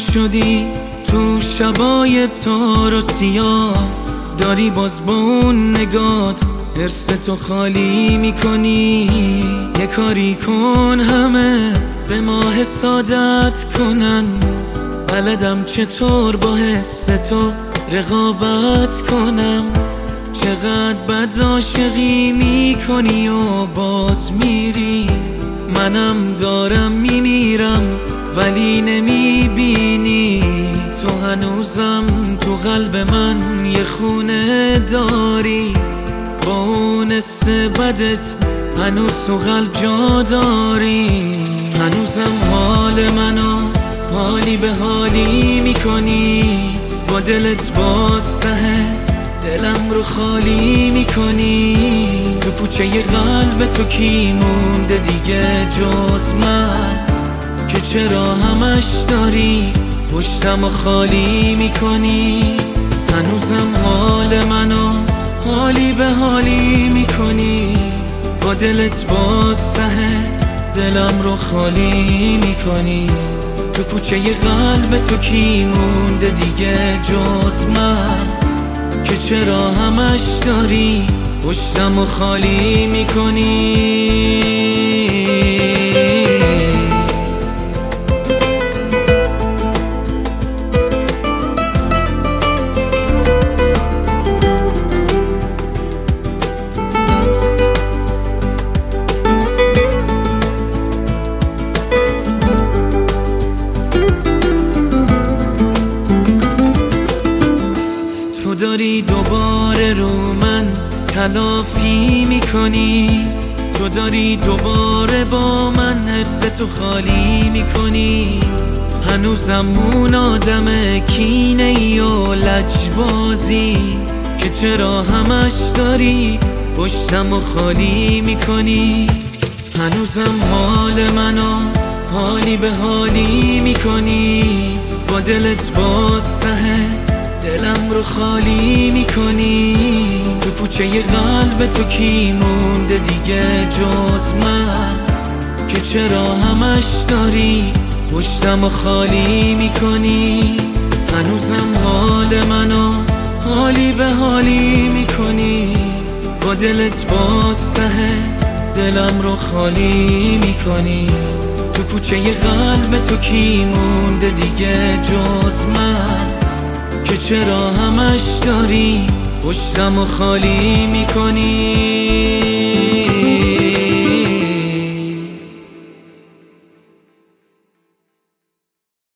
شدی تو شبای تار و سیاه، داری باز با اون نگات حرص تو خالی میکنی. یه کاری کن همه به ما حسادت کنن، بلدم چطور با حس تو رقابت کنم. چقدر بد عاشقی میکنی و باز میری، منم دارم میمیرم ولی نمیبینی. تو هنوزم تو قلب من یه خونه داری، با اون حس بدت هنوز تو قلب جا داری. هنوزم حال منو حالی به حالی میکنی، با دلت باز ته دلم رو خالی میکنی. تو کوچه ی قلب تو کی مونده دیگه جز من، که چرا همش داری پشتم و خالی میکنی. هنوزم حال منو حالی به حالی میکنی، با دلت باز ته دلم رو خالی میکنی. تو کوچه ی قلب تو کی مونده دیگه جز من، که چرا همش داری پشتم و خالی میکنی. تو داری دوباره رو من تلافی میکنی، تو داری دوباره با من حس تو خالی میکنی. هنوزم اون آدم کینه ای و لجبازی، که چرا همش داری پشتم و خالی میکنی. هنوزم حال منو حالی به حالی میکنی، با دلت باز ته دلم رو خالی میکنی. تو کوچه ی قلب تو کی مونده دیگه جز من، که چرا همش داری پشتم و خالی میکنی. هنوزم حال منو حالی به حالی میکنی، با دلت باز ته دلم رو خالی میکنی. تو کوچه ی قلب تو کی مونده دیگه جز من، که چرا همش داری پشتم و خالی میکنی.